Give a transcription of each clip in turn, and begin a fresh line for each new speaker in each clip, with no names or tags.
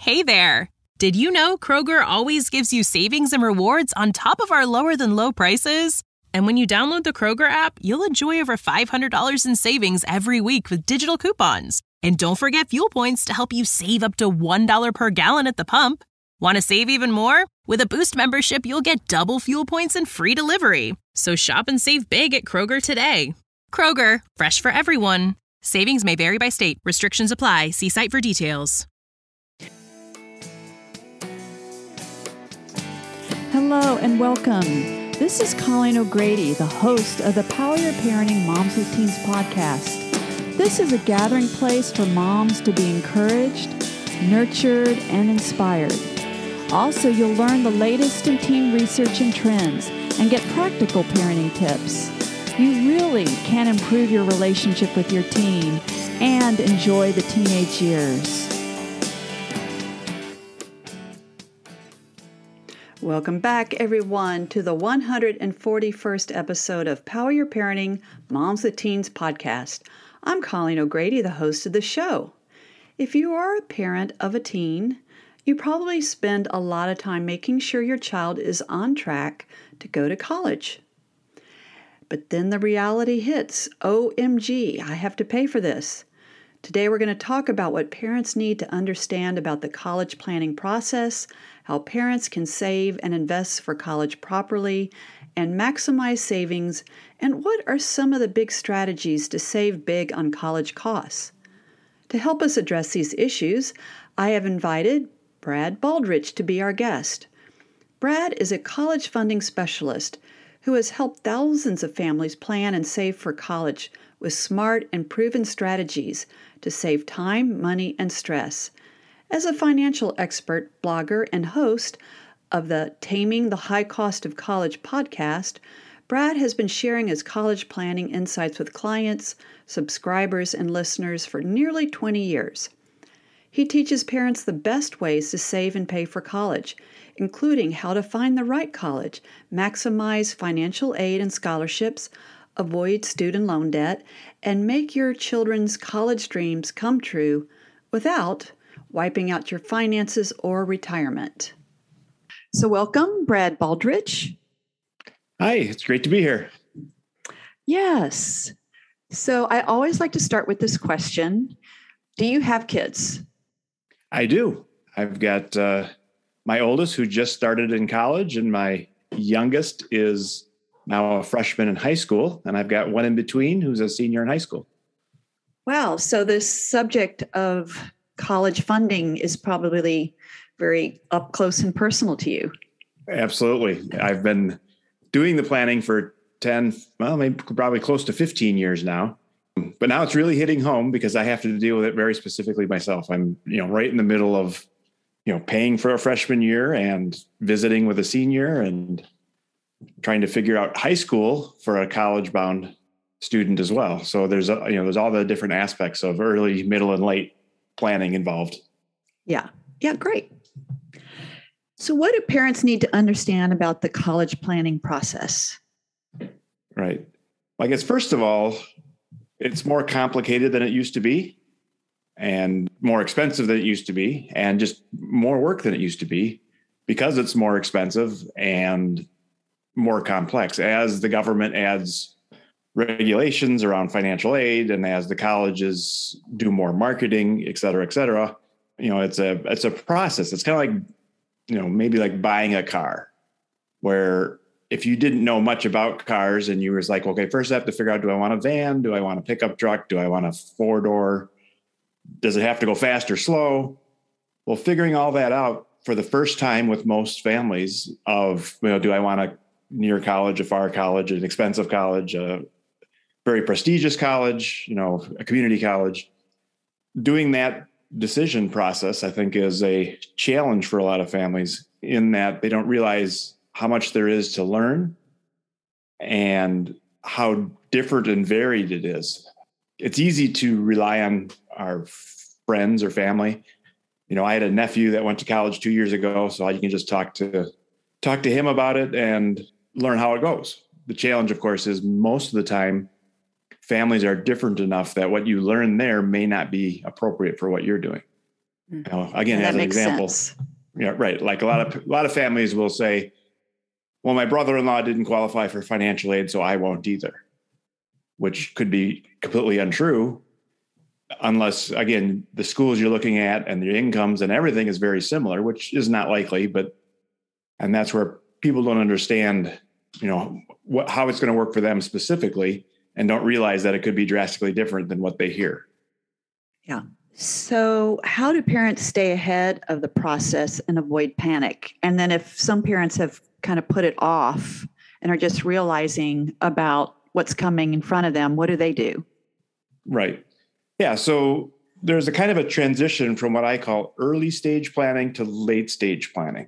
Hey there! Did you know Kroger always gives you savings and rewards on top of our lower-than-low prices? And when you download the Kroger app, you'll enjoy over $500 in savings every week with digital coupons. And don't forget fuel points to help you save up to $1 per gallon at the pump. Want to save even more? With a Boost membership, you'll get double fuel points and free delivery. So shop and save big at Kroger today. Kroger, fresh for everyone. Savings may vary by state. Restrictions apply. See site for details.
Hello and welcome. This is Colleen O'Grady, the host of the Power Your Parenting Moms with Teens podcast. This is a gathering place for moms to be encouraged, nurtured, and inspired. Also, you'll learn the latest in teen research and trends and get practical parenting tips. You really can improve your relationship with your teen and enjoy the teenage years. Welcome back, everyone, to the 141st episode of Power Your Parenting Moms with Teens podcast. I'm Colleen O'Grady, the host of the show. If you are a parent of a teen, you probably spend a lot of time making sure your child is on track to go to college. But then the reality hits. OMG, I have to pay for this. Today we're going to talk about what parents need to understand about the college planning process, how parents can save and invest for college properly and maximize savings, and what are some of the big strategies to save big on college costs. To help us address these issues, I have invited Brad Baldrich to be our guest. Brad is a college funding specialist who has helped thousands of families plan and save for college with smart and proven strategies to save time, money, and stress. As a financial expert, blogger, and host of the Taming the High Cost of College podcast, Brad has been sharing his college planning insights with clients, subscribers, and listeners for nearly 20 years. He teaches parents the best ways to save and pay for college, including how to find the right college, maximize financial aid and scholarships, avoid student loan debt, and make your children's college dreams come true without wiping out your finances or retirement. So welcome, Brad Baldrich.
Hi, it's great to be here.
Yes. So I always like to start with this question. Do you have kids?
I do. I've got my oldest who just started in college, and my youngest is now a freshman in high school, and I've got one in between who's a senior in high school.
Wow. So this subject of college funding is probably very up close and personal to you.
Absolutely. I've been doing the planning for 10, well, maybe probably close to 15 years now. But now it's really hitting home because I have to deal with it very specifically myself. I'm, right in the middle of, paying for a freshman year and visiting with a senior and trying to figure out high school for a college-bound student as well. So there's all the different aspects of early, middle, and late planning involved.
Yeah. Yeah. Great. So what do parents need to understand about the college planning process?
Right. I guess, first of all, it's more complicated than it used to be and more expensive than it used to be and just more work than it used to be because it's more expensive and more complex. As the government adds regulations around financial aid and as the colleges do more marketing, et cetera, it's a process. It's kind of like, maybe like buying a car where if you didn't know much about cars and you was like, okay, first I have to figure out, do I want a van? Do I want a pickup truck? Do I want a 4-door? Does it have to go fast or slow? Well, figuring all that out for the first time with most families of, do I want a near college, a far college, an expensive college, a very prestigious college, a community college? Doing that decision process, I think, is a challenge for a lot of families in that they don't realize how much there is to learn and how different and varied it is. It's easy to rely on our friends or family. I had a nephew that went to college 2 years ago, so I can just talk to him about it and learn how it goes. The challenge, of course, is most of the time families are different enough that what you learn there may not be appropriate for what you're doing. Again,
that
as an
makes
example,
sense.
yeah, right. Like a lot of families will say, well, my brother-in-law didn't qualify for financial aid, so I won't either, which could be completely untrue unless, again, the schools you're looking at and the incomes and everything is very similar, which is not likely, and that's where people don't understand, how it's going to work for them specifically, and don't realize that it could be drastically different than what they hear.
Yeah. So how do parents stay ahead of the process and avoid panic? And then if some parents have kind of put it off and are just realizing about what's coming in front of them, what do they do?
Right. Yeah. So there's a kind of a transition from what I call early stage planning to late stage planning.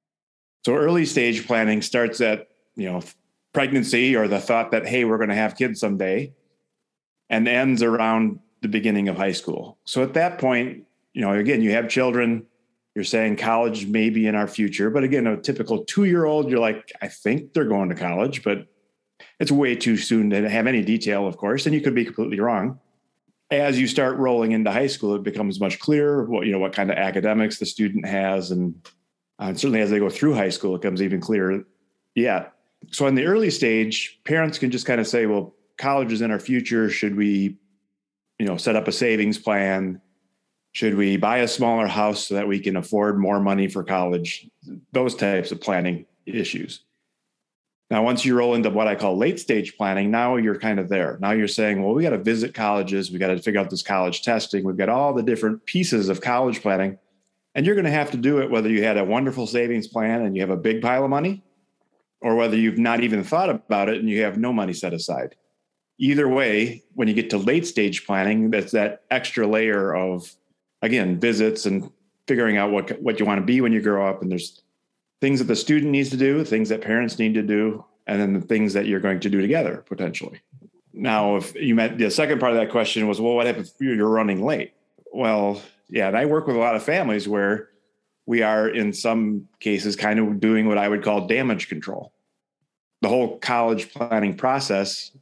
So early stage planning starts at, pregnancy or the thought that, hey, we're going to have kids someday, and ends around the beginning of high school. So at that point, again, you have children, you're saying college may be in our future. But again, a typical 2-year-old, you're like, I think they're going to college, but it's way too soon to have any detail, of course, and you could be completely wrong. As you start rolling into high school, it becomes much clearer what kind of academics the student has. And certainly as they go through high school, it becomes even clearer. Yeah. So in the early stage, parents can just kind of say, well, college is in our future. Should we, set up a savings plan? Should we buy a smaller house so that we can afford more money for college? Those types of planning issues. Now, once you roll into what I call late stage planning, now you're kind of there. Now you're saying, well, we got to visit colleges. We got to figure out this college testing. We've got all the different pieces of college planning. And you're going to have to do it whether you had a wonderful savings plan and you have a big pile of money, or whether you've not even thought about it and you have no money set aside. Either way, when you get to late stage planning, that's that extra layer of, again, visits and figuring out what you want to be when you grow up. And there's things that the student needs to do, things that parents need to do, and then the things that you're going to do together, potentially. Now, if you met the second part of that question was, well, what if you're running late? Well, yeah, and I work with a lot of families where we are, in some cases, kind of doing what I would call damage control. The whole college planning process,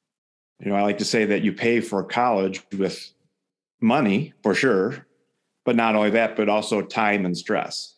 I like to say that you pay for college with money, for sure, but not only that, but also time and stress.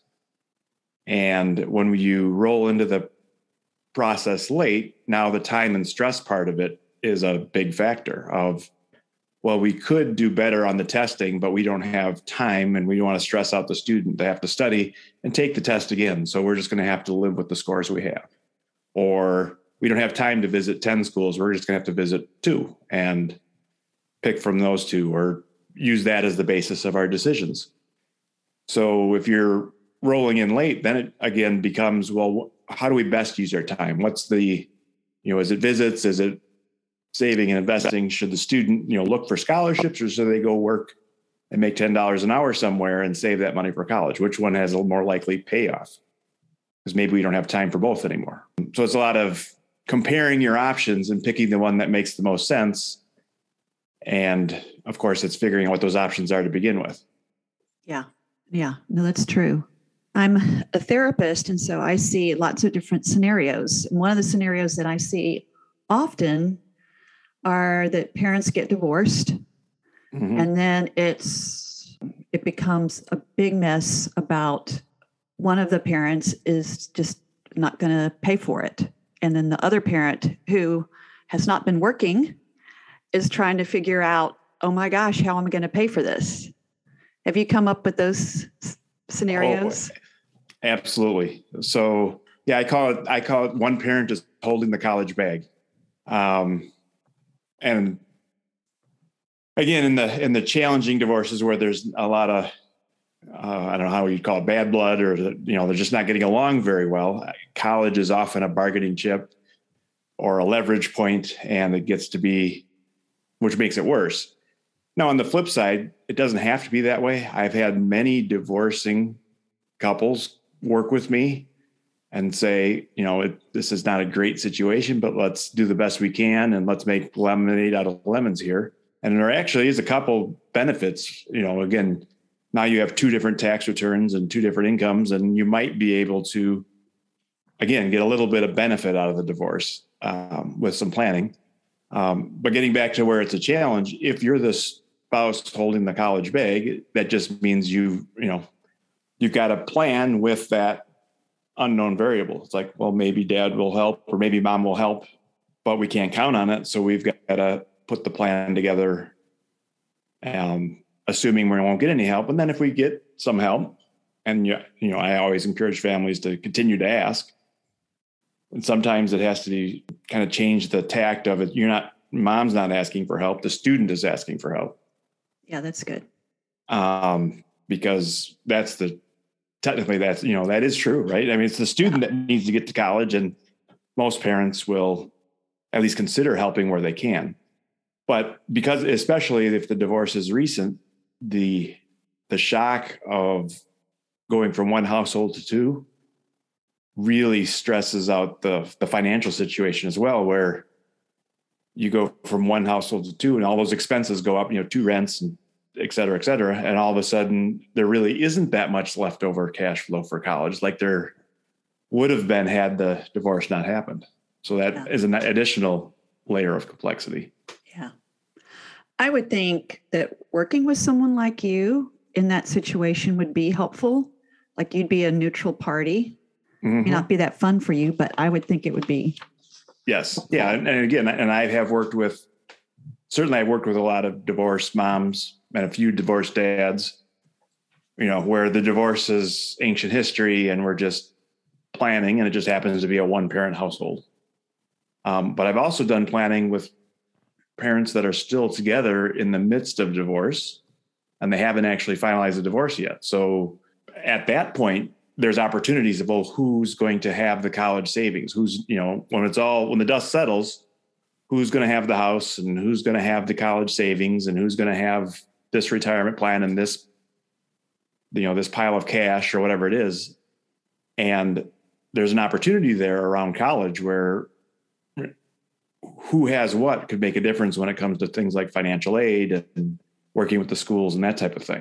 And when you roll into the process late, now the time and stress part of it is a big factor of, well, we could do better on the testing, but we don't have time and we don't want to stress out the student. They have to study and take the test again. So we're just going to have to live with the scores we have. Or we don't have time to visit 10 schools. We're just going to have to visit 2 and pick from those 2 or use that as the basis of our decisions. So if you're rolling in late, then it again becomes, well, how do we best use our time? What's the, is it visits? Is it saving and investing? Should the student, look for scholarships, or should they go work and make $10 an hour somewhere and save that money for college? Which one has a more likely payoff? Because maybe we don't have time for both anymore. So it's a lot of comparing your options and picking the one that makes the most sense. And of course, it's figuring out what those options are to begin with.
Yeah. Yeah. No, that's true. I'm a therapist, and so I see lots of different scenarios. And one of the scenarios that I see often are that parents get divorced, and then it becomes a big mess about one of the parents is just not going to pay for it. And then the other parent, who has not been working, is trying to figure out, oh my gosh, how am I going to pay for this? Have you come up with those scenarios?
Oh, absolutely. So yeah, I call it one parent is holding the college bag. And again, in the challenging divorces where there's a lot of, I don't know how you'd call it, bad blood, or, they're just not getting along very well. College is often a bargaining chip or a leverage point, and it gets to be, which makes it worse. Now, on the flip side, it doesn't have to be that way. I've had many divorcing couples work with me and say, this is not a great situation, but let's do the best we can and let's make lemonade out of lemons here. And there actually is a couple benefits. Again, now you have 2 different tax returns and 2 different incomes, and you might be able to, again, get a little bit of benefit out of the divorce with some planning. But getting back to where it's a challenge, if you're the spouse holding the college bag. That just means you've got a plan with that unknown variable. It's like, well, maybe dad will help or maybe mom will help, but we can't count on it. So we've got to put the plan together, assuming we won't get any help. And then if we get some help, and I always encourage families to continue to ask. And sometimes it has to be kind of change the tact of it. Mom's not asking for help. The student is asking for help.
Yeah, that's good.
Because that is true, right? I mean, it's the student that needs to get to college, and most parents will at least consider helping where they can. But because, especially if the divorce is recent, the shock of going from one household to two really stresses out the financial situation as well, where you go from one household to two and all those expenses go up, 2 rents and et cetera, et cetera. And all of a sudden there really isn't that much leftover cash flow for college like there would have been had the divorce not happened. So that is an additional layer of complexity.
Yeah. I would think that working with someone like you in that situation would be helpful. Like you'd be a neutral party.
Mm-hmm.
May not be that fun for you, but I would think it would be.
Yes. Yeah. And again, I've worked with a lot of divorced moms and a few divorced dads, where the divorce is ancient history and we're just planning, and it just happens to be a 1-parent household. But I've also done planning with parents that are still together in the midst of divorce and they haven't actually finalized the divorce yet. So at that point, there's opportunities of, who's going to have the college savings? Who's, when the dust settles, who's going to have the house and who's going to have the college savings and who's going to have this retirement plan and this, this pile of cash or whatever it is. And there's an opportunity there around college where who has what could make a difference when it comes to things like financial aid and working with the schools and that type of thing.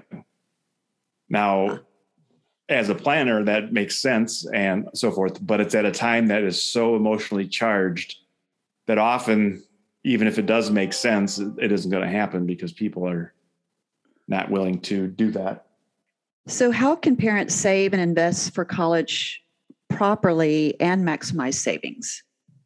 Now, as a planner, that makes sense and so forth, but it's at a time that is so emotionally charged that often, even if it does make sense, it isn't going to happen because people are not willing to do that.
So how can parents save and invest for college properly and maximize savings?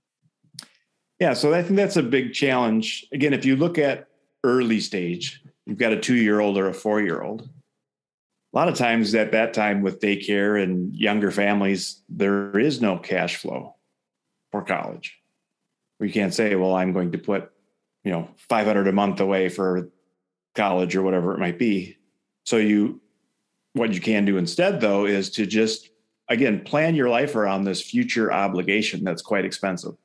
Yeah, so I think that's a big challenge. Again, if you look at early stage, you've got a 2-year-old or a 4-year-old. A lot of times at that time with daycare and younger families, there is no cash flow for college. We can't say, well, I'm going to put, $500 a month away for college or whatever it might be. So what you can do instead, though, is to just, again, plan your life around this future obligation that's quite expensive.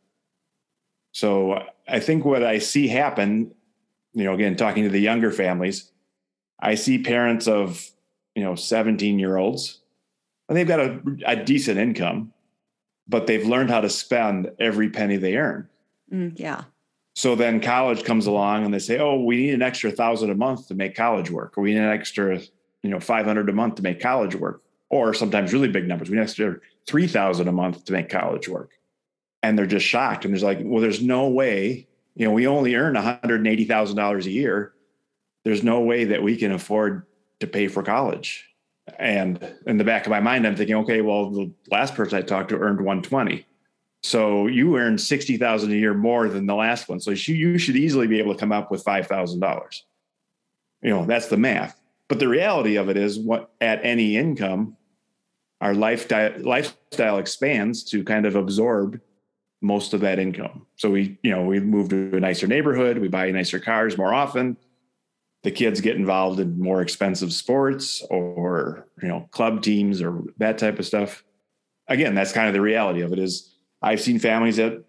So I think what I see happen, again, talking to the younger families, I see parents of, 17-year-olds, and they've got a decent income, but they've learned how to spend every penny they earn.
Yeah.
So then college comes along and they say, we need an extra $1,000 a month to make college work, or we need an extra, $500 a month to make college work, or sometimes really big numbers. We need an extra $3,000 a month to make college work. And they're just shocked. And there's like, well, there's no way, we only earn $180,000 a year. There's no way that we can afford to pay for college. And in the back of my mind, I'm thinking, okay, well, the last person I talked to earned $120,000. So you earned $60,000 a year more than the last one. So you should easily be able to come up with $5,000. That's the math. But the reality of it is, at any income, our lifestyle expands to kind of absorb most of that income. So we move to a nicer neighborhood, we buy nicer cars more often. The kids get involved in more expensive sports or, club teams or that type of stuff. Again, that's kind of the reality of it. Is I've seen families that,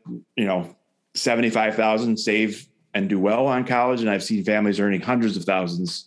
$75,000 save and do well on college. And I've seen families earning hundreds of thousands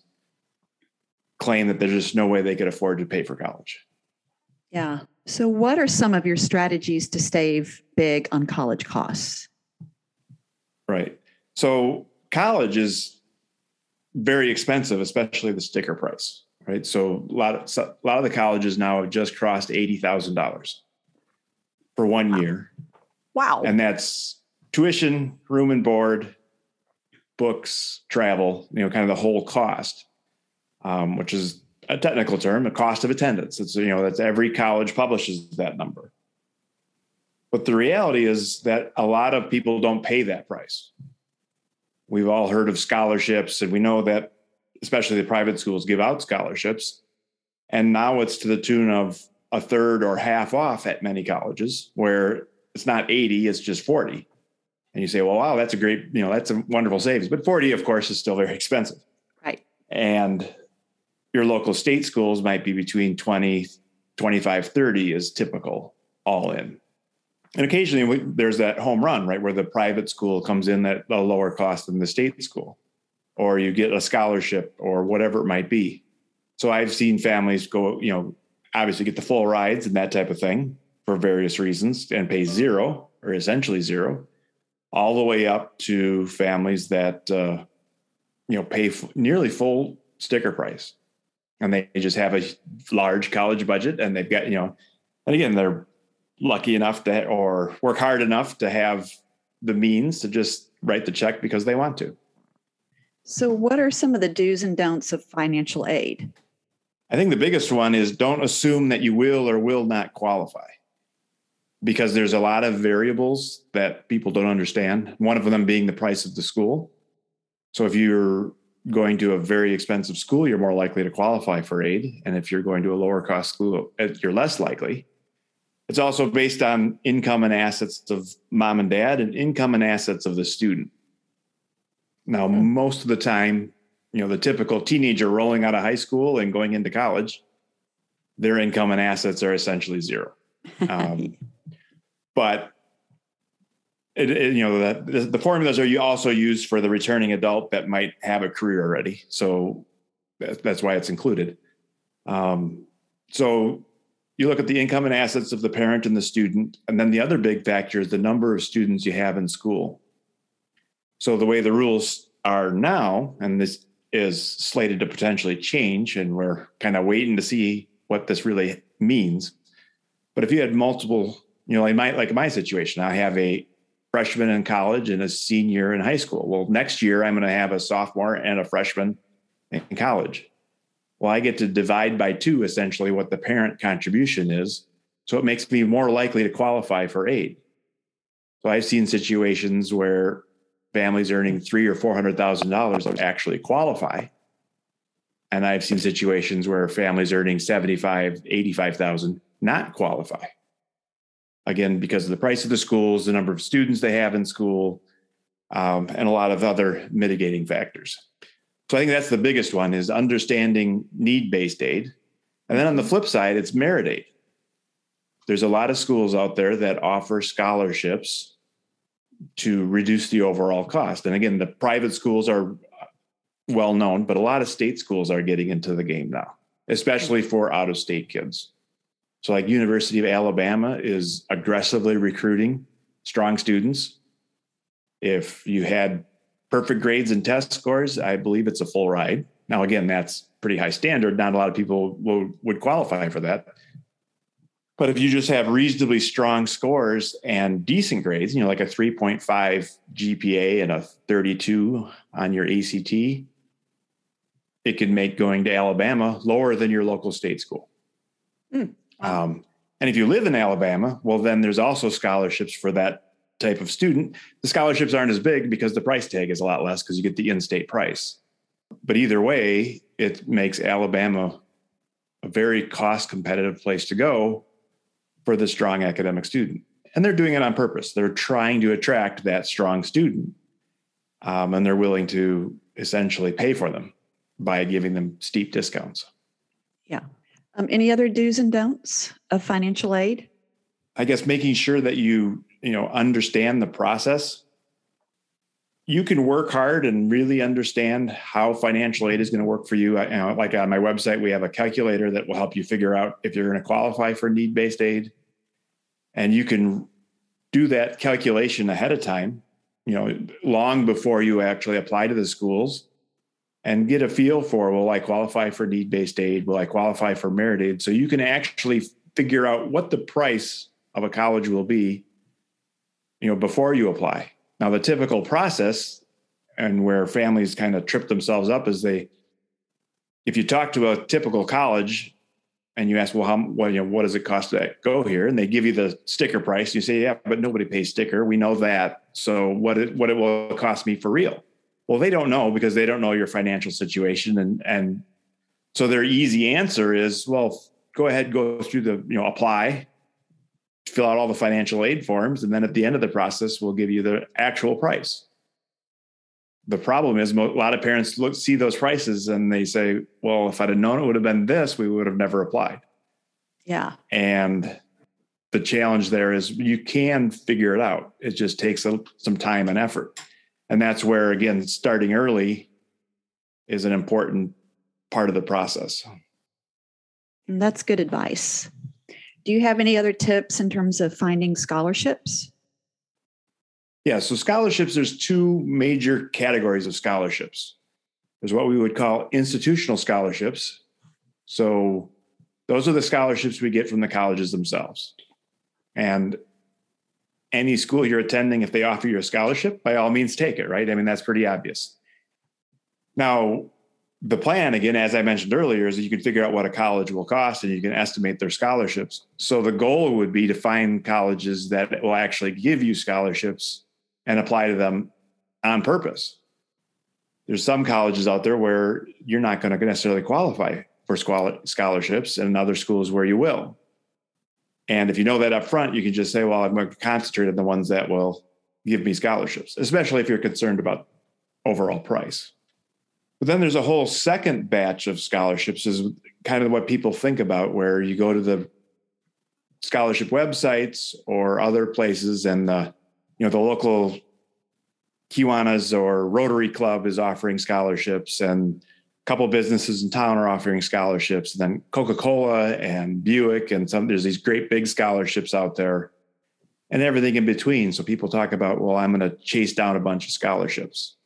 claim that there's just no way they could afford to pay for college.
Yeah. So what are some of your strategies to save big on college costs?
Right. So college is very expensive, especially the sticker price, right? So a lot of the colleges now have just crossed $80,000 for 1 year.
Wow.
And that's tuition, room and board, books, travel, kind of the whole cost, which is a technical term, a cost of attendance. It's, that's every college publishes that number. But the reality is that a lot of people don't pay that price. We've all heard of scholarships, and we know that especially the private schools give out scholarships. And now it's to the tune of a third or half off at many colleges, where it's not 80, it's just 40. And you say, well, wow, that's a great, that's a wonderful savings. But 40, of course, is still very expensive.
Right.
And your local state schools might be between 20, 25, 30 is typical all in. And occasionally there's that home run, right, where the private school comes in at a lower cost than the state school, or you get a scholarship or whatever it might be. So I've seen families go, obviously get the full rides and that type of thing for various reasons and pay zero or essentially zero, all the way up to families that, pay nearly full sticker price. And they just have a large college budget, and they've got, and again, they're lucky enough to, or work hard enough to have the means to just write the check because they want to.
So what are some of the do's and don'ts of financial aid?
I think the biggest one is don't assume that you will or will not qualify, because there's a lot of variables that people don't understand. One of them being the price of the school. So if you're going to a very expensive school, you're more likely to qualify for aid. And if you're going to a lower cost school, you're less likely. It's also based on income and assets of mom and dad and income and assets of the student. Now, most of the time, the typical teenager rolling out of high school and going into college, their income and assets are essentially zero. But the formulas are also used for the returning adult that might have a career already. So that's why it's included. So you look at the income and assets of the parent and the student. And then the other big factor is the number of students you have in school. So the way the rules are now, and this is slated to potentially change, and we're kind of waiting to see what this really means. But if you had multiple, like my situation, I have a freshman in college and a senior in high school. Well, next year I'm going to have a sophomore and a freshman in college. Well, I get to divide by 2 essentially what the parent contribution is. So it makes me more likely to qualify for aid. So I've seen situations where families earning $300,000 or $400,000 actually qualify. And I've seen situations where families earning $75,000, $85,000 not qualify. Again, because of the price of the schools, the number of students they have in school, and a lot of other mitigating factors. So I think that's the biggest one, is understanding need-based aid. And then on the flip side, it's merit aid. There's a lot of schools out there that offer scholarships to reduce the overall cost. And again, the private schools are well known, but a lot of state schools are getting into the game now, especially for out-of-state kids. So like University of Alabama is aggressively recruiting strong students. If you had perfect grades and test scores, I believe it's a full ride. Now, again, that's pretty high standard. Not a lot of people would qualify for that. But if you just have reasonably strong scores and decent grades, like a 3.5 GPA and a 32 on your ACT, it can make going to Alabama lower than your local state school. Wow. And if you live in Alabama, well, then there's also scholarships for that type of student. The scholarships aren't as big because the price tag is a lot less because you get the in-state price. But either way, it makes Alabama a very cost competitive place to go for the strong academic student. And they're doing it on purpose. They're trying to attract that strong student. And they're willing to essentially pay for them by giving them steep discounts.
Yeah. Any other do's and don'ts of financial aid?
I guess making sure that you understand the process. You can work hard and really understand how financial aid is going to work for you. Like on my website, we have a calculator that will help you figure out if you're going to qualify for need-based aid. And you can do that calculation ahead of time, long before you actually apply to the schools, and get a feel for, will I qualify for need-based aid? Will I qualify for merit aid? So you can actually figure out what the price of a college will be, before you apply. Now, the typical process and where families kind of trip themselves up is if you talk to a typical college and you ask, well, what does it cost to go here? And they give you the sticker price. You say, yeah, but nobody pays sticker. We know that. So what it will cost me for real? Well, they don't know because they don't know your financial situation. And so their easy answer is, well, go ahead, go through apply, fill out all the financial aid forms. And then at the end of the process, we'll give you the actual price. The problem is a lot of parents see those prices and they say, well, if I'd have known it would have been this, we would have never applied.
Yeah.
And the challenge there is you can figure it out. It just takes some time and effort. And that's where, again, starting early is an important part of the process.
That's good advice. Do you have any other tips in terms of finding scholarships?
Yeah, so scholarships, there's two major categories of scholarships. There's what we would call institutional scholarships. So those are the scholarships we get from the colleges themselves. And any school you're attending, if they offer you a scholarship, by all means, take it, right? I mean, that's pretty obvious. Now, the plan, again, as I mentioned earlier, is that you can figure out what a college will cost and you can estimate their scholarships. So the goal would be to find colleges that will actually give you scholarships and apply to them on purpose. There's some colleges out there where you're not going to necessarily qualify for scholarships, and other schools where you will. And if you know that up front, you can just say, well, I'm going to concentrate on the ones that will give me scholarships, especially if you're concerned about overall price. But then there's a whole second batch of scholarships is kind of what people think about, where you go to the scholarship websites or other places and the local Kiwanis or Rotary Club is offering scholarships, and a couple of businesses in town are offering scholarships. And then Coca-Cola and Buick and there's these great big scholarships out there and everything in between. So people talk about, well, I'm going to chase down a bunch of scholarships.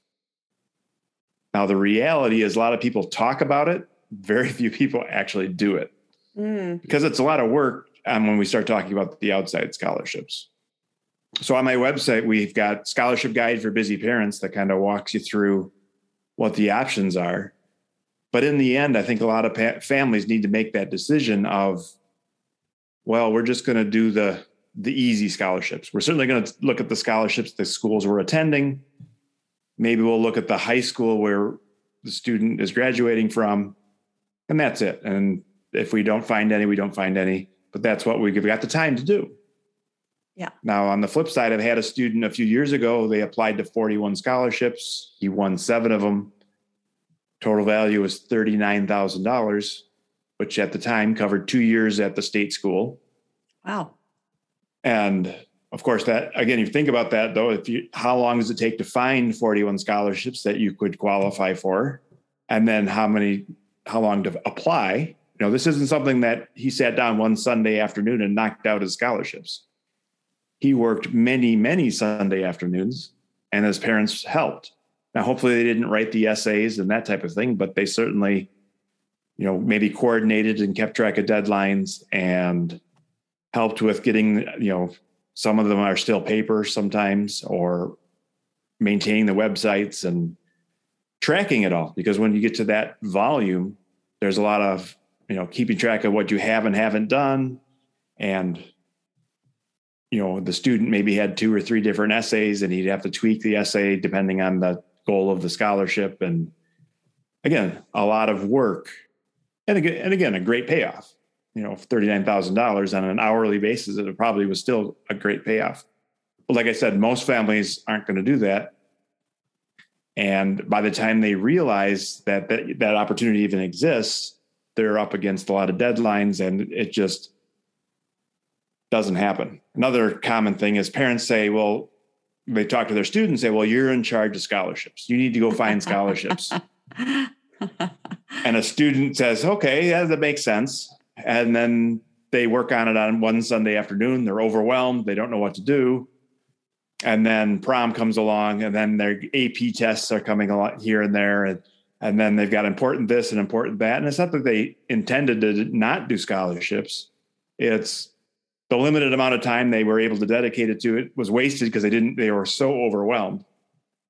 Now, the reality is a lot of people talk about it. Very few people actually do it because it's a lot of work when we start talking about the outside scholarships. So on my website, we've got Scholarship Guide for Busy Parents that kind of walks you through what the options are. But in the end, I think a lot of families need to make that decision of, well, we're just going to do the easy scholarships. We're certainly going to look at the scholarships the schools we're attending. Maybe we'll look at the high school where the student is graduating from, and that's it. And if we don't find any, we don't find any. But that's what we've got the time to do.
Yeah.
Now, on the flip side, I've had a student a few years ago. They applied to 41 scholarships. He won 7 of them. Total value was $39,000, which at the time covered 2 years at the state school.
Wow.
And of course, that, again, you think about that, though, how long does it take to find 41 scholarships that you could qualify for? And then how long to apply? This isn't something that he sat down one Sunday afternoon and knocked out his scholarships. He worked many, many Sunday afternoons, and his parents helped. Now, hopefully they didn't write the essays and that type of thing, but they certainly, maybe coordinated and kept track of deadlines and helped with getting, some of them are still paper sometimes, or maintaining the websites and tracking it all. Because when you get to that volume, there's a lot of, keeping track of what you have and haven't done. And, the student maybe had 2 or 3 different essays and he'd have to tweak the essay depending on the goal of the scholarship. And again, a lot of work and again, a great payoff. $39,000 on an hourly basis, it probably was still a great payoff. But like I said, most families aren't going to do that. And by the time they realize that opportunity even exists, they're up against a lot of deadlines and it just doesn't happen. Another common thing is parents say, well, they talk to their students, say, well, you're in charge of scholarships. You need to go find scholarships. And a student says, okay, yeah, that makes sense. And then they work on it on one Sunday afternoon. They're overwhelmed. They don't know what to do. And then prom comes along, and then their AP tests are coming along here and there. And then they've got important this and important that. And it's not that they intended to not do scholarships. It's the limited amount of time they were able to dedicate it to it was wasted because they were so overwhelmed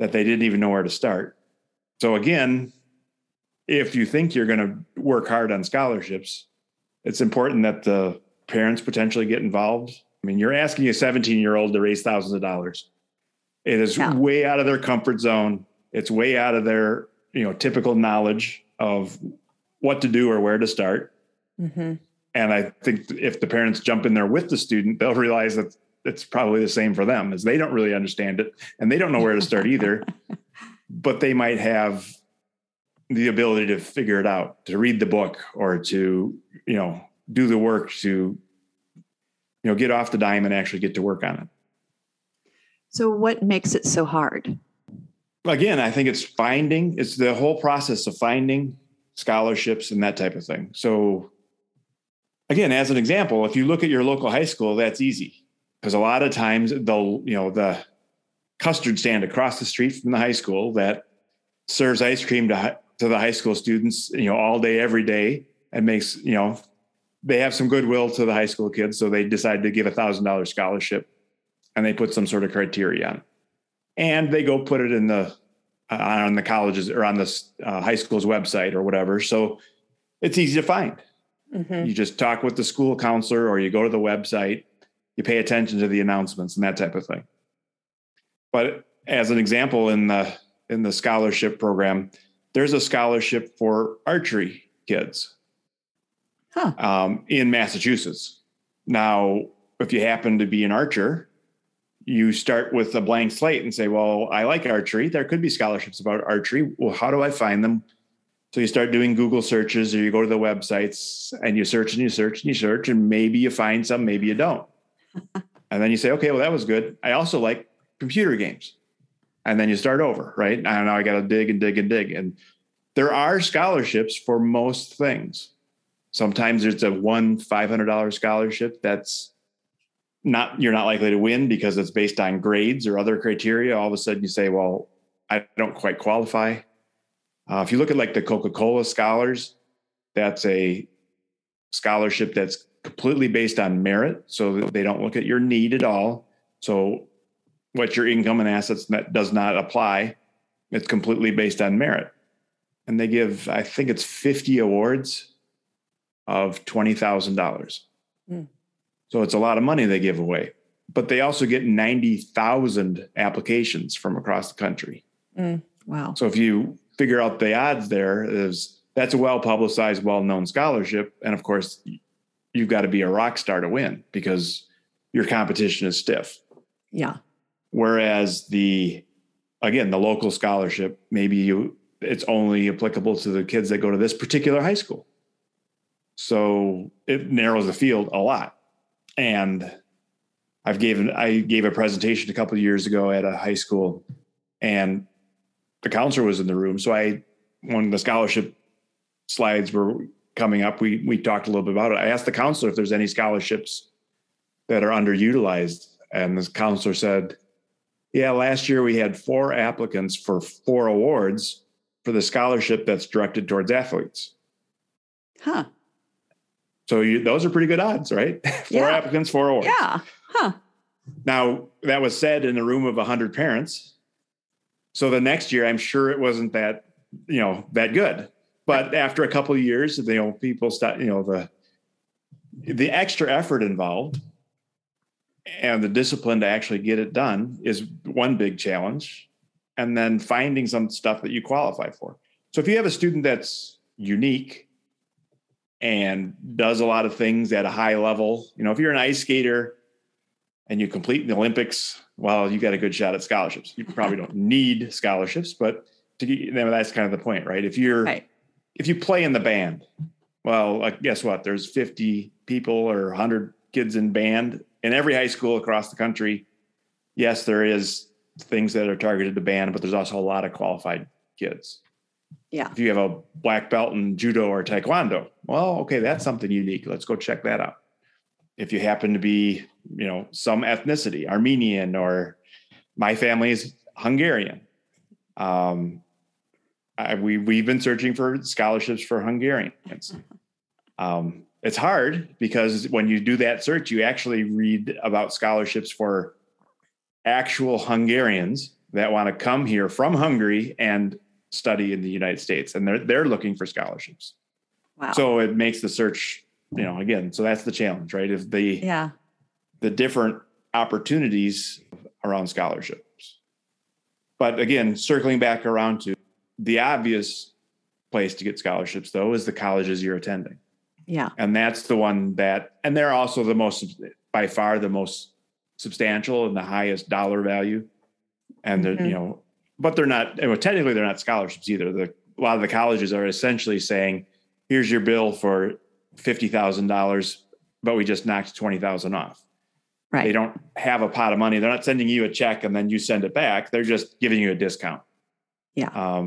that they didn't even know where to start. So again, if you think you're going to work hard on scholarships, it's important that the parents potentially get involved. I mean, you're asking a 17-year-old to raise thousands of dollars. It is way out of their comfort zone. It's way out of their, typical knowledge of what to do or where to start. Mm-hmm. And I think if the parents jump in there with the student, they'll realize that it's probably the same for them, as they don't really understand it and they don't know where to start either, but they might have the ability to figure it out, to read the book or to, do the work to, get off the dime and actually get to work on it.
So what makes it so hard?
Again, I think it's the whole process of finding scholarships and that type of thing. So again, as an example, if you look at your local high school, that's easy because a lot of times the custard stand across the street from the high school that serves ice cream to the high school students, all day, every day, and makes, they have some goodwill to the high school kids. So they decide to give $1,000 scholarship and they put some sort of criteria on it. And they go put it on the colleges or on the high school's website or whatever. So it's easy to find. Mm-hmm. You just talk with the school counselor or you go to the website, you pay attention to the announcements and that type of thing. But as an example, in the scholarship program, there's a scholarship for archery kids in Massachusetts. Now, if you happen to be an archer, you start with a blank slate and say, well, I like archery. There could be scholarships about archery. Well, how do I find them? So you start doing Google searches or you go to the websites and you search and you search and you search and maybe you find some, maybe you don't. And then you say, okay, well, that was good. I also like computer games. And then you start over, right? I don't know. I got to dig and dig and dig. And there are scholarships for most things. Sometimes there's a $500 scholarship that's you're not likely to win because it's based on grades or other criteria. All of a sudden you say, well, I don't quite qualify. If you look at like the Coca-Cola Scholars, that's a scholarship that's completely based on merit. So they don't look at your need at all. So what your income and assets, that does not apply. It's completely based on merit. And they give, I think it's 50 awards of $20,000. Mm. So it's a lot of money they give away, but they also get 90,000 applications from across the country.
Mm. Wow.
So if you figure out the odds that's a well-publicized, well-known scholarship. And of course, you've got to be a rock star to win because your competition is stiff.
Yeah.
Whereas the local scholarship, it's only applicable to the kids that go to this particular high school. So it narrows the field a lot. And I gave a presentation a couple of years ago at a high school and the counselor was in the room. So when the scholarship slides were coming up, we talked a little bit about it. I asked the counselor if there's any scholarships that are underutilized. And the counselor said, yeah, last year we had 4 applicants for 4 awards for the scholarship that's directed towards athletes.
Huh.
So those are pretty good odds, right? 4 applicants, 4 awards.
Yeah. Huh.
Now that was said in a room of 100 parents. So the next year, I'm sure it wasn't that good. But after a couple of years, people start, the extra effort involved and the discipline to actually get it done is one big challenge. And then finding some stuff that you qualify for. So if you have a student that's unique and does a lot of things at a high level, if you're an ice skater and you complete the Olympics, well, you got a good shot at scholarships. You probably don't need scholarships, but that's kind of the point, right? If you play in the band, well, guess what? There's 50 people or 100 kids in band in every high school across the country. Yes, there is things that are targeted to band, but there's also a lot of qualified kids.
Yeah.
If you have a black belt in judo or taekwondo, well, okay, that's something unique. Let's go check that out. If you happen to be, some ethnicity, Armenian, or my family is Hungarian. We've been searching for scholarships for Hungarians. It's hard because when you do that search, you actually read about scholarships for actual Hungarians that want to come here from Hungary and study in the United States, and they're looking for scholarships.
Wow.
So it makes the search, again, so that's the challenge, right? Is the different opportunities around scholarships. But again, circling back around to the obvious place to get scholarships, though, is the colleges you're attending.
Yeah.
And that's the one and they're also by far the most substantial and the highest dollar value. And they're, but they're not, technically they're not scholarships either. A lot of the colleges are essentially saying, here's your bill for $50,000, but we just knocked 20,000 off.
Right.
They don't have a pot of money. They're not sending you a check and then you send it back. They're just giving you a discount.
Yeah.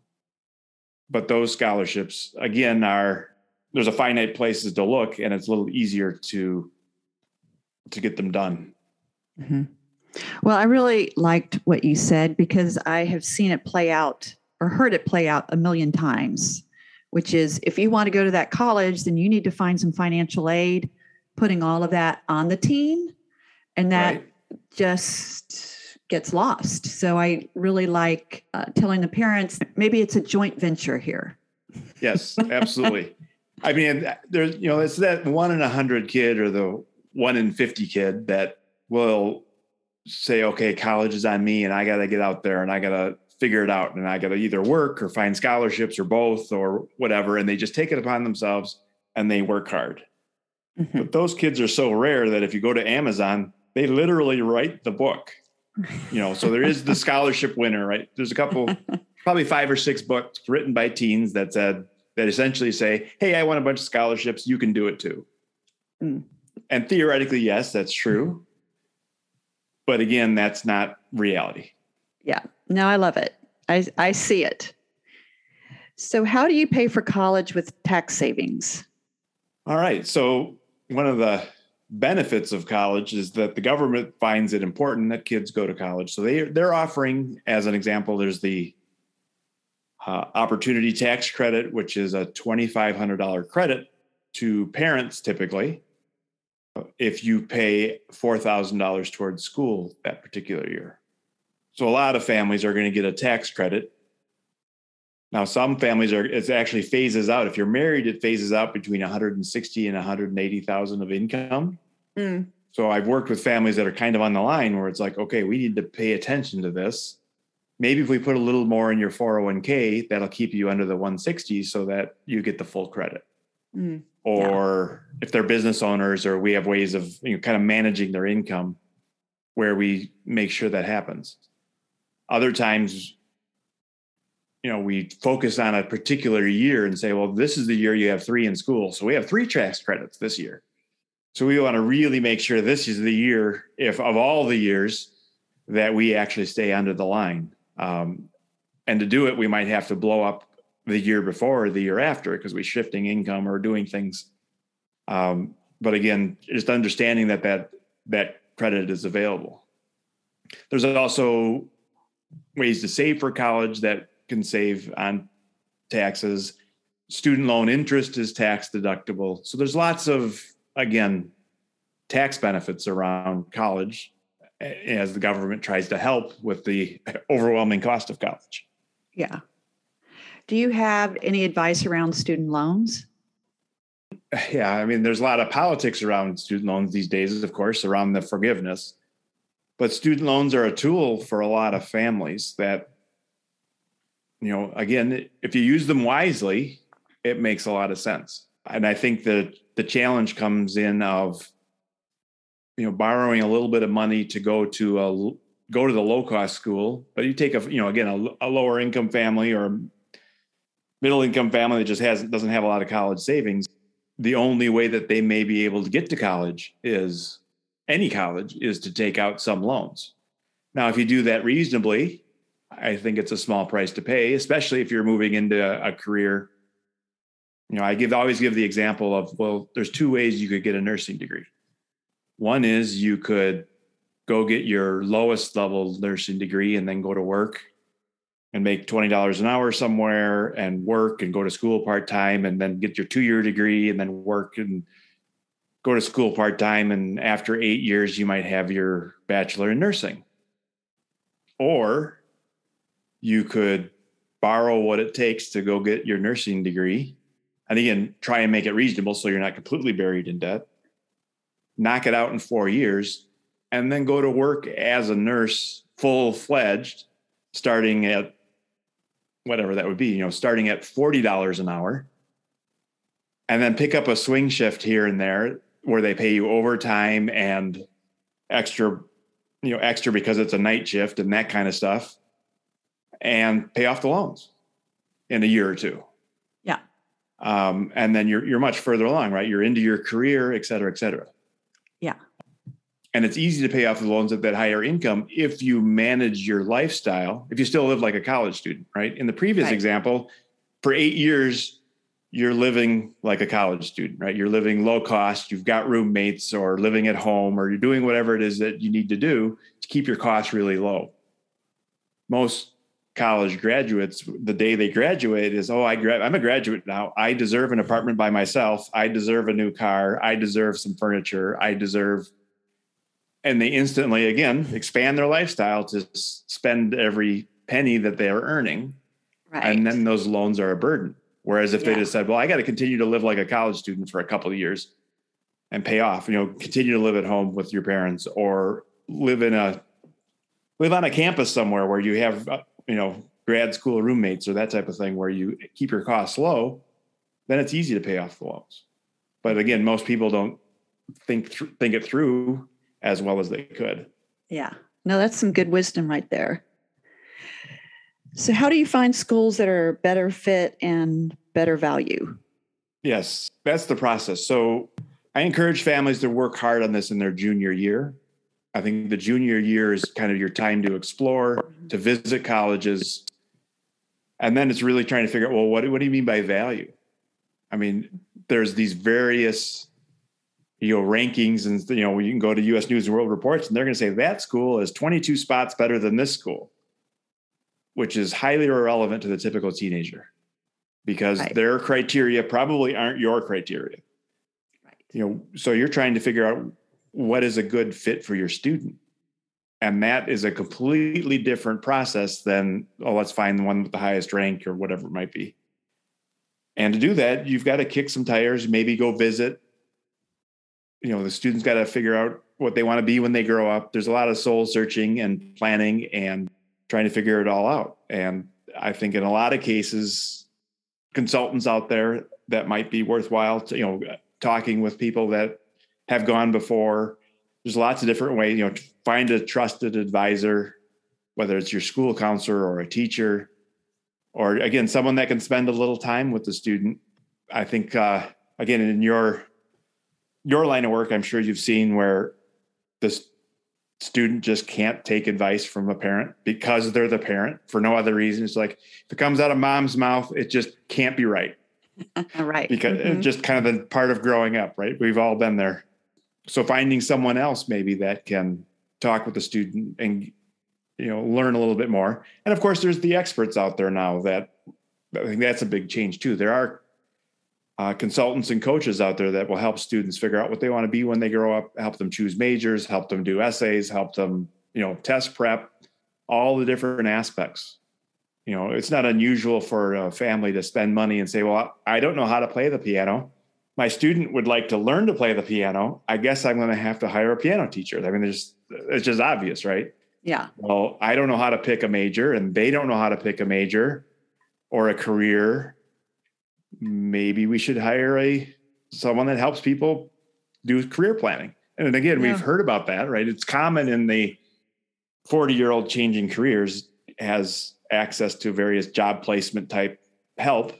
But those scholarships, again, there's a finite places to look, and it's a little easier to get them done.
Mm-hmm. Well, I really liked what you said, because I have seen it play out or heard it play out a million times, which is if you want to go to that college, then you need to find some financial aid, putting all of that on the teen. And that just gets lost. So I really like telling the parents, maybe it's a joint venture here.
Yes, absolutely. I mean, there's, it's that 1 in 100 kid or the 1 in 50 kid that will say, okay, college is on me and I got to get out there and I got to figure it out. And I got to either work or find scholarships or both or whatever. And they just take it upon themselves and they work hard. Mm-hmm. But those kids are so rare that if you go to Amazon, they literally write the book, so there is the scholarship winner, right? There's a couple, probably 5 or 6 books written by teens that essentially say, hey, I want a bunch of scholarships. You can do it too. Mm. And theoretically, yes, that's true. But again, that's not reality.
Yeah. No, I love it. I see it. So how do you pay for college with tax savings?
All right. So one of the benefits of college is that the government finds it important that kids go to college. So they're offering, as an example, there's the opportunity tax credit, which is a $2,500 credit to parents typically if you pay $4,000 towards school that particular year. So a lot of families are going to get a tax credit. Now, some families it actually phases out. If you're married, it phases out between 160 and 180,000 of income. Mm. So I've worked with families that are kind of on the line where it's like, okay, we need to pay attention to this. Maybe if we put a little more in your 401k, that'll keep you under the 160 so that you get the full credit. Mm. Or if they're business owners, or we have ways of kind of managing their income where we make sure that happens. Other times, we focus on a particular year and say, well, this is the year you have 3 in school. So we have 3 tax credits this year. So we want to really make sure this is the year, if of all the years, that we actually stay under the line. And to do it, we might have to blow up the year before or the year after because we're shifting income or doing things. But again, just understanding that credit is available. There's also ways to save for college that can save on taxes. Student loan interest is tax deductible. So there's lots of, again, tax benefits around college as the government tries to help with the overwhelming cost of college.
Yeah. Do you have any advice around student loans?
Yeah, I mean, there's a lot of politics around student loans these days, of course, around the forgiveness. But student loans are a tool for a lot of families that, again, if you use them wisely, it makes a lot of sense. And I think that the challenge comes in of, borrowing a little bit of money to go to the low cost school, but you take a lower income family or middle income family that just doesn't have a lot of college savings. The only way that they may be able to get to college is to take out some loans. Now, if you do that reasonably, I think it's a small price to pay, especially if you're moving into a career. I always give the example of, well, there's 2 ways you could get a nursing degree. One is you could go get your lowest level nursing degree and then go to work and make $20 an hour somewhere and work and go to school part-time and then get your 2-year degree and then work and go to school part-time. And after 8 years, you might have your bachelor in nursing. Or You could borrow what it takes to go get your nursing degree. And again, try and make it reasonable so you're not completely buried in debt. Knock it out in 4 years, and then go to work as a nurse full-fledged, starting at whatever that would be, starting at $40 an hour, and then pick up a swing shift here and there where they pay you overtime and extra because it's a night shift and that kind of stuff, and pay off the loans in a year or two.
Yeah.
And then you're much further along, right? You're into your career, et cetera, et cetera.
Yeah.
And it's easy to pay off the loans at that higher income if you manage your lifestyle, if you still live like a college student, right? In the previous example, for 8 years, you're living like a college student, right? You're living low cost, you've got roommates or living at home, or you're doing whatever it is that you need to do to keep your costs really low. Most college graduates, the day they graduate is, I'm a graduate now. I deserve an apartment by myself. I deserve a new car. I deserve some furniture. And they instantly, again, expand their lifestyle to spend every penny that they are earning.
Right.
And then those loans are a burden. Whereas if they just said, well, I got to continue to live like a college student for a couple of years and pay off, continue to live at home with your parents, or live on a campus somewhere where you have, grad school roommates or that type of thing where you keep your costs low, then it's easy to pay off the loans. But again, most people don't think it through as well as they could.
Yeah. No, that's some good wisdom right there. So how do you find schools that are better fit and better value?
Yes, that's the process. So I encourage families to work hard on this in their junior year. I think the junior year is kind of your time to explore, to visit colleges. And then it's really trying to figure out, well, what do you mean by value? I mean, there's these various, rankings, and, you can go to US News and World Reports and they're going to say that school is 22 spots better than this school, which is highly irrelevant to the typical teenager because their criteria probably aren't your criteria. Right. So you're trying to figure out what is a good fit for your student. And that is a completely different process than, let's find the one with the highest rank or whatever it might be. And to do that, you've got to kick some tires, maybe go visit. The students got to figure out what they want to be when they grow up. There's a lot of soul searching and planning and trying to figure it all out. And I think in a lot of cases, consultants out there that might be worthwhile to, talking with people that have gone before. There's lots of different ways, find a trusted advisor, whether it's your school counselor or a teacher, or again, someone that can spend a little time with the student. I think, again, in your line of work, I'm sure you've seen where this student just can't take advice from a parent because they're the parent for no other reason. It's like, if it comes out of mom's mouth, it just can't be right.
Right.
Because it's just kind of the part of growing up, right? We've all been there. So finding someone else maybe that can talk with the student and, learn a little bit more. And of course, there's the experts out there now that I think that's a big change too. There are consultants and coaches out there that will help students figure out what they want to be when they grow up, help them choose majors, help them do essays, help them, test prep, all the different aspects. It's not unusual for a family to spend money and say, well, I don't know how to play the piano. My student would like to learn to play the piano. I guess I'm going to have to hire a piano teacher. I mean, it's just obvious, right?
Yeah.
Well, I don't know how to pick a major and they don't know how to pick a major or a career. Maybe we should hire someone that helps people do career planning. And again, we've heard about that, right? It's common in the 40-year-old changing careers has access to various job placement type help.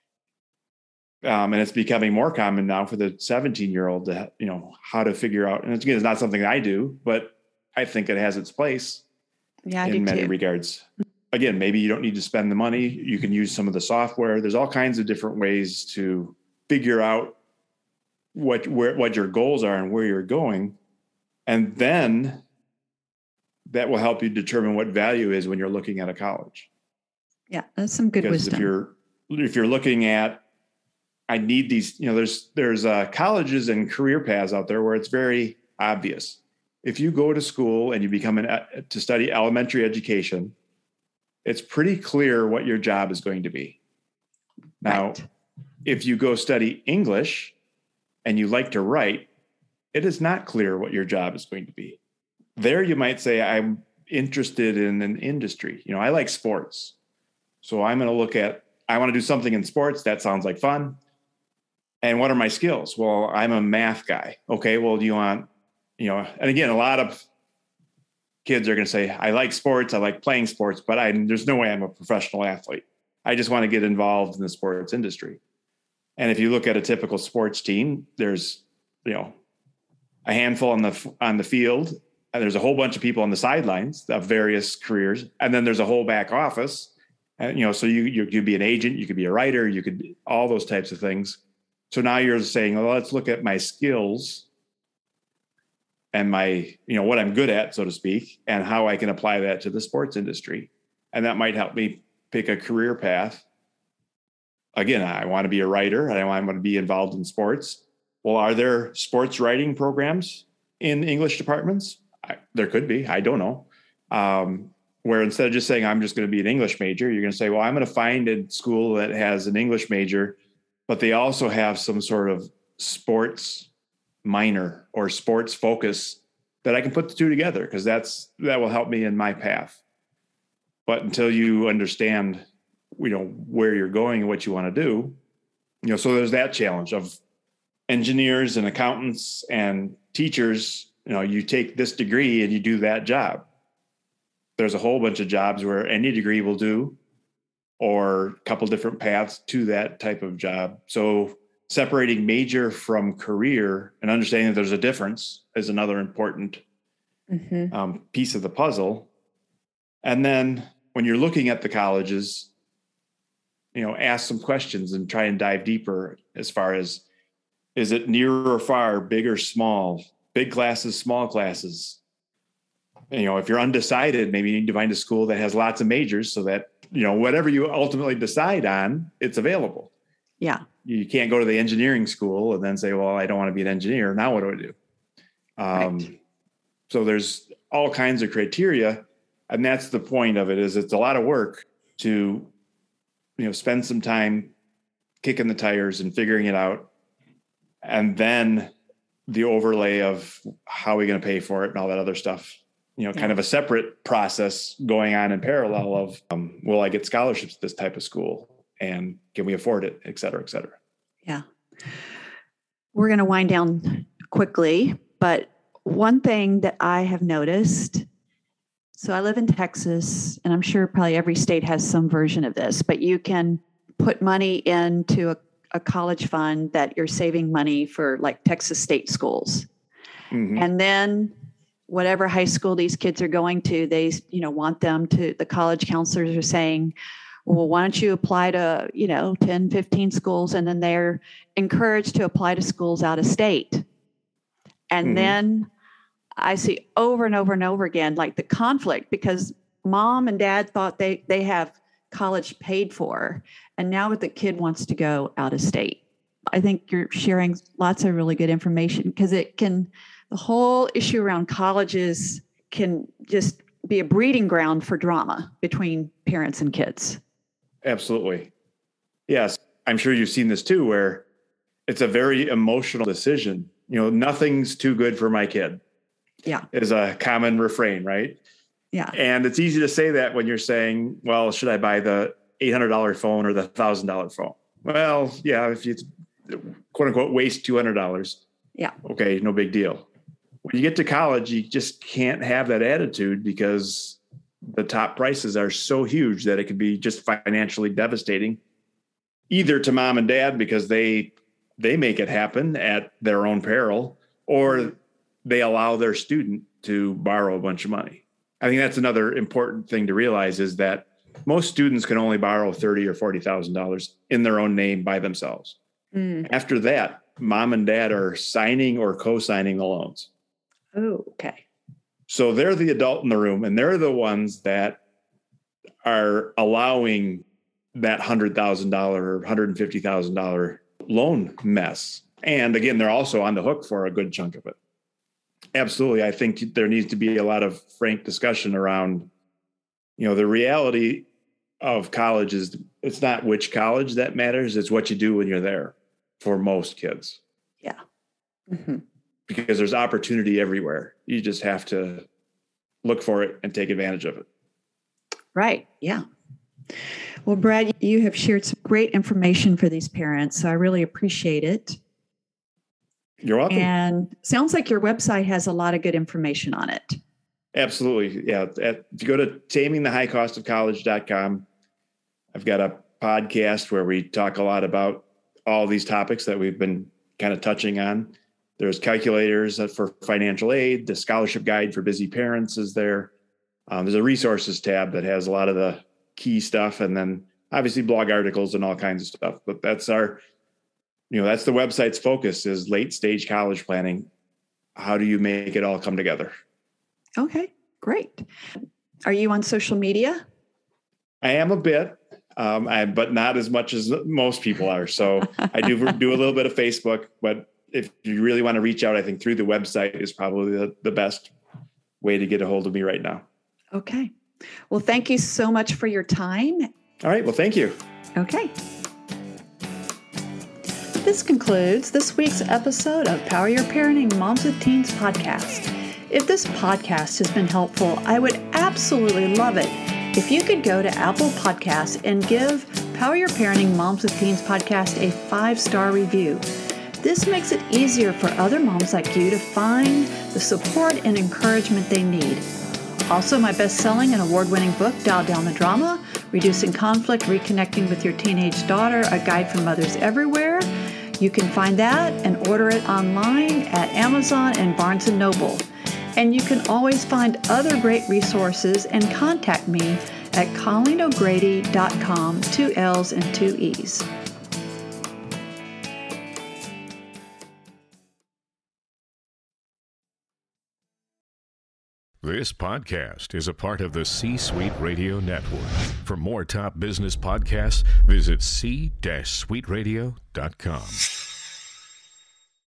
And it's becoming more common now for the 17-year-old to, how to figure out. And again, it's not something I do, but I think it has its place in many regards. Again, maybe you don't need to spend the money. You can use some of the software. There's all kinds of different ways to figure out what your goals are and where you're going. And then that will help you determine what value is when you're looking at a college.
Yeah, that's some good wisdom.
If you're looking at, I need these, there's colleges and career paths out there where it's very obvious. If you go to school and you become to study elementary education, it's pretty clear what your job is going to be. Now,
Right.
if you go study English and you like to write, it is not clear what your job is going to be. There you might say, I'm interested in an industry. I like sports. So I'm going to look at, I want to do something in sports. That sounds like fun. And what are my skills? Well, I'm a math guy. Okay, well, do you want, and again, a lot of kids are going to say, I like sports. I like playing sports, but there's no way I'm a professional athlete. I just want to get involved in the sports industry. And if you look at a typical sports team, there's, a handful on the field, and there's a whole bunch of people on the sidelines of various careers. And then there's a whole back office. And, so you could be an agent, you could be a writer, you could all those types of things. So now you're saying, well, let's look at my skills and my, what I'm good at, so to speak, and how I can apply that to the sports industry. And that might help me pick a career path. Again, I want to be a writer and I want to be involved in sports. Well, are there sports writing programs in English departments? There could be. I don't know. Where instead of just saying, I'm just going to be an English major, you're going to say, well, I'm going to find a school that has an English major, but they also have some sort of sports minor or sports focus that I can put the two together, because that will help me in my path. But until you understand, where you're going and what you want to do, so there's that challenge of engineers and accountants and teachers. You take this degree and you do that job. There's a whole bunch of jobs where any degree will do, or a couple different paths to that type of job. So separating major from career and understanding that there's a difference is another important piece of the puzzle. And then when you're looking at the colleges, ask some questions and try and dive deeper as far as, is it near or far, big or small, big classes, small classes? If you're undecided, maybe you need to find a school that has lots of majors so that, whatever you ultimately decide on, it's available.
Yeah.
You can't go to the engineering school and then say, well, I don't want to be an engineer. Now what do I do?
Right.
So there's all kinds of criteria. And that's the point of it, is it's a lot of work to, spend some time kicking the tires and figuring it out. And then the overlay of how are we going to pay for it and all that other stuff, kind of a separate process going on in parallel of, will I get scholarships at this type of school, and can we afford it, et cetera, et cetera.
Yeah. We're going to wind down quickly, but one thing that I have noticed, so I live in Texas, and I'm sure probably every state has some version of this, but you can put money into a college fund that you're saving money for, like Texas state schools. Mm-hmm. And then whatever high school these kids are going to, they, want them to, the college counselors are saying, well, why don't you apply to, 10, 15 schools? And then they're encouraged to apply to schools out of state. And then I see over and over and over again, like the conflict, because mom and dad thought they have college paid for, and now the kid wants to go out of state. I think you're sharing lots of really good information, because the whole issue around colleges can just be a breeding ground for drama between parents and kids.
Absolutely. Yes. I'm sure you've seen this too, where it's a very emotional decision. Nothing's too good for my kid.
Yeah.
Is a common refrain, right?
Yeah.
And it's easy to say that when you're saying, well, should I buy the $800 phone or the $1,000 phone? Well, yeah, if you quote unquote waste $200.
Yeah.
Okay. No big deal. When you get to college, you just can't have that attitude, because the top prices are so huge that it could be just financially devastating, either to mom and dad because they make it happen at their own peril, or they allow their student to borrow a bunch of money. I think that's another important thing to realize, is that most students can only borrow $30,000 or $40,000 in their own name by themselves. After that, mom and dad are signing or co-signing the loans.
Oh, okay.
So they're the adult in the room, and they're the ones that are allowing that $100,000 or $150,000 loan mess. And again, they're also on the hook for a good chunk of it. Absolutely. I think there needs to be a lot of frank discussion around, the reality of college is it's not which college that matters. It's what you do when you're there for most kids.
Yeah. Mm-hmm.
Because there's opportunity everywhere. You just have to look for it and take advantage of it.
Right. Yeah. Well, Brad, you have shared some great information for these parents, so I really appreciate it.
You're welcome.
And sounds like your website has a lot of good information on it.
Absolutely. Yeah. If you go to tamingthehighcostofcollege.com, I've got a podcast where we talk a lot about all these topics that we've been kind of touching on. There's calculators for financial aid. The scholarship guide for busy parents is there. There's a resources tab that has a lot of the key stuff, and then obviously blog articles and all kinds of stuff. But that's that's the website's focus is late stage college planning. How do you make it all come together?
Okay, great. Are you on social media?
I am a bit, but not as much as most people are. So I do a little bit of Facebook, but if you really want to reach out, I think through the website is probably the best way to get a hold of me right now.
Okay. Well, thank you so much for your time.
All right. Well, thank you.
Okay. This concludes this week's episode of Power Your Parenting Moms with Teens podcast. If this podcast has been helpful, I would absolutely love it if you could go to Apple Podcasts and give Power Your Parenting Moms with Teens podcast a 5-star review. This makes it easier for other moms like you to find the support and encouragement they need. Also, my best-selling and award-winning book, Dial Down the Drama, Reducing Conflict, Reconnecting with Your Teenage Daughter, A Guide for Mothers Everywhere. You can find that and order it online at Amazon and Barnes & Noble. And you can always find other great resources and contact me at ColleenO'Grady.com, 2 L's and 2 E's.
This podcast is a part of the C-Suite Radio Network. For more top business podcasts, visit c-suiteradio.com.